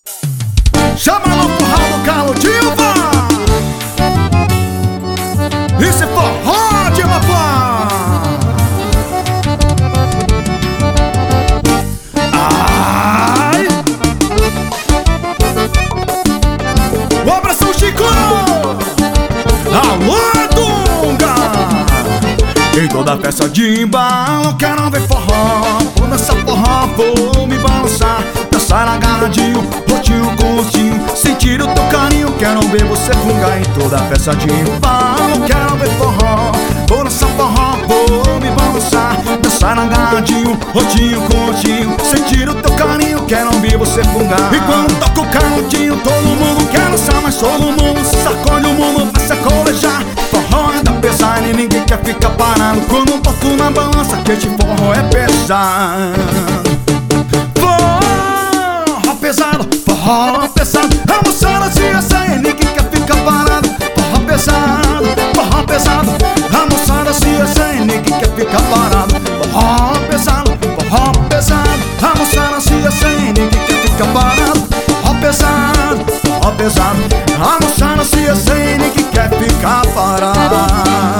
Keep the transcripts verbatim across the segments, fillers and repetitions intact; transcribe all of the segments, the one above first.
Chama no forró do Carlos Dilva. Esse forró de Mapá. Ai! O abração Chico. Alô, Dunga. Em toda festa de embalo quero ver forró. Vou dançar forró, vou me balançar, dançar agarradinho, rotinho com rostinho, sentir o teu carinho. Quero ver você fungar. Em toda festa de embalo quero ver forró. Vou dançar forró, vou me balançar, dançar agarradinho, rotinho com rostinho, sentir o teu carinho. Quero ver você fungar. E quando toca o canhotinho todo mundo quer dançar, mas todo mundo se sacode, o mundo vai se colejar. Forró é da pesada e ninguém quer ficar parado. Quando toco na balança que este forró é pesado. Forró pesado, forró pesado, a moçada se assanha, ninguém quer ficar parado. Forró pesado, forró pesado, a moçada se assanha, ninguém quer ficar parado. Forró pesado, forró pesado, a moçada se assanha, ninguém quer ficar parado. Forró pesado, forró pesado, a moçada se assanha, ninguém quer ficar parado.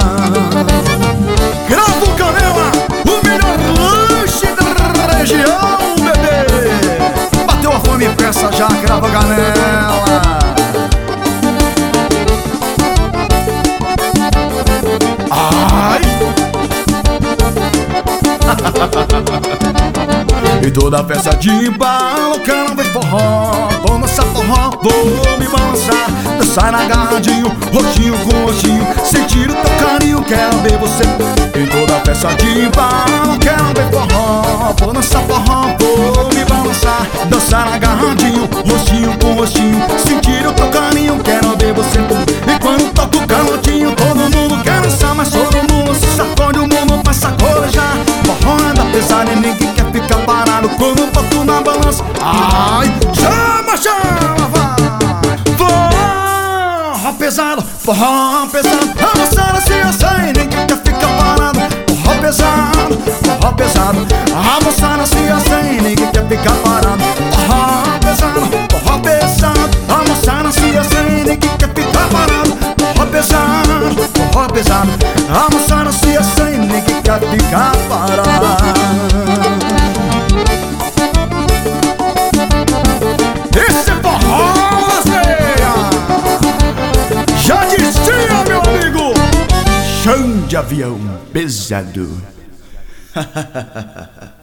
Grava o Canela, o melhor lanche da região, bebê. Bateu a fome, peça já, grava a Canela. Ai! E toda festa de embalo quero ver forró. Vou dançar forró, vou me balançar, dançar agarradinho, roxinho com roxinho, sentir o teu carinho. Quero ver você. Em toda festa de embalo quero ver forró. Vou dançar forró, vou me balançar, dançar agarradinho, roxinho com roxinho, sentir o teu carinho. Quero ver você. E quando toco o calotinho todo mundo quer dançar, mas todo mundo se sacode, o mundo vai sacolejar. Forró é da pesada e ninguém quer ficar parado. Quando toco na balança, ai, chama, chama, vai. Forró pesado, forró pesado, a moçada se assanha, ninguém quer ficar parado. Forró pesado, forró pesado, a moçada se assanha, ninguém quer ficar parado. Forró pesado, forró pesado, a moçada se assanha, ninguém quer ficar parado. Forró pesado, forró pesado, a moçada se assanha, ninguém quer ficar parado. Esse forró lazeia, já dizia meu amigo, chão de avião pesado.